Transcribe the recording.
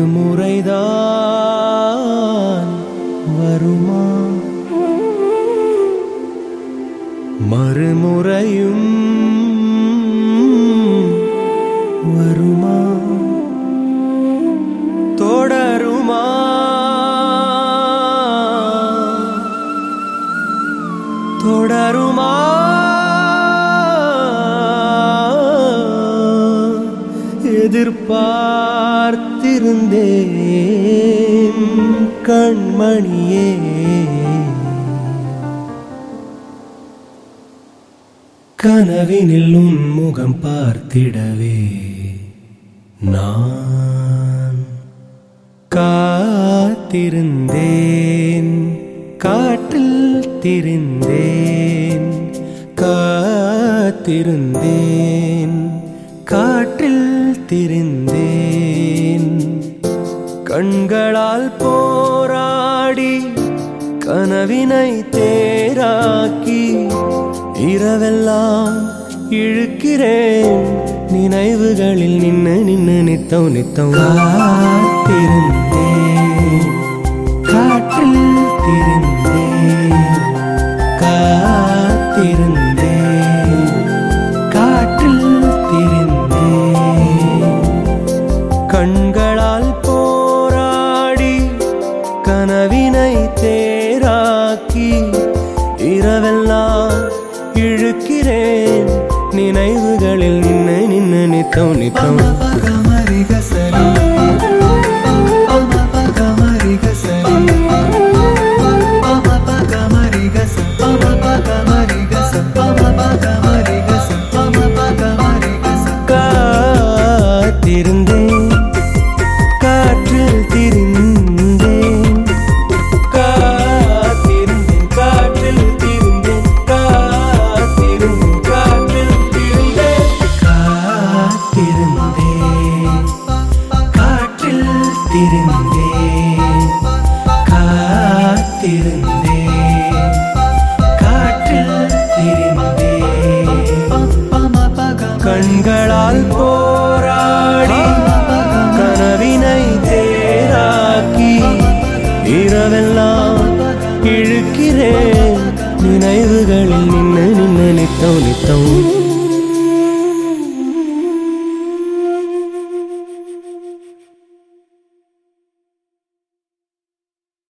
முறைதான் வருமா? மறுமுறையும் வருமா? தொடருமா? தொடருமா? எதிர்பார்த்திருந்தேன் கண்மணியே, கனவினில் உன் முகம் பார்த்திடவே நான் காத்திருந்தேன். காற்றில் திரிந்தேன், காத்திருந்தேன், காற்றில் திரிந்தேன். கண்களால் போராடி கனவினை தேராக்கி இரவெல்லாம் இழுக்கிறேன் நினைவுகளில் நின்னு நின்னு நித்தம் நித்தம். காத்திருந்தேன், காற்றில் திரிந்தேன், காத்திருந்தேன், காற்றில் திரிந்தேன். கண்களால் போராடி கனவினை தேராக்கி இரவெல்லாம் இழுக்கிறேன் நினைவுகளில் நின்னு நின்னு நித்தம் நித்தம். காத்திருந்தேன், காற்றில் திரிந்தேன், காத்திருந்தேன், காற்றில் திரிந்தேன், காத்திருந்தேன், காற்றில் திரிந்தேன், காத்திருந்தேன், காற்றில் திரிந்தேன், காத்திருந்தேன், காற்றில் திரிந்தேன். கண்களால் போராடி கனவினை தேராக்கி இரவெல்லாம் இழுக்கிறேன் நினைவுகளில் நின்னு நின்னு நித்தம் நித்தம்.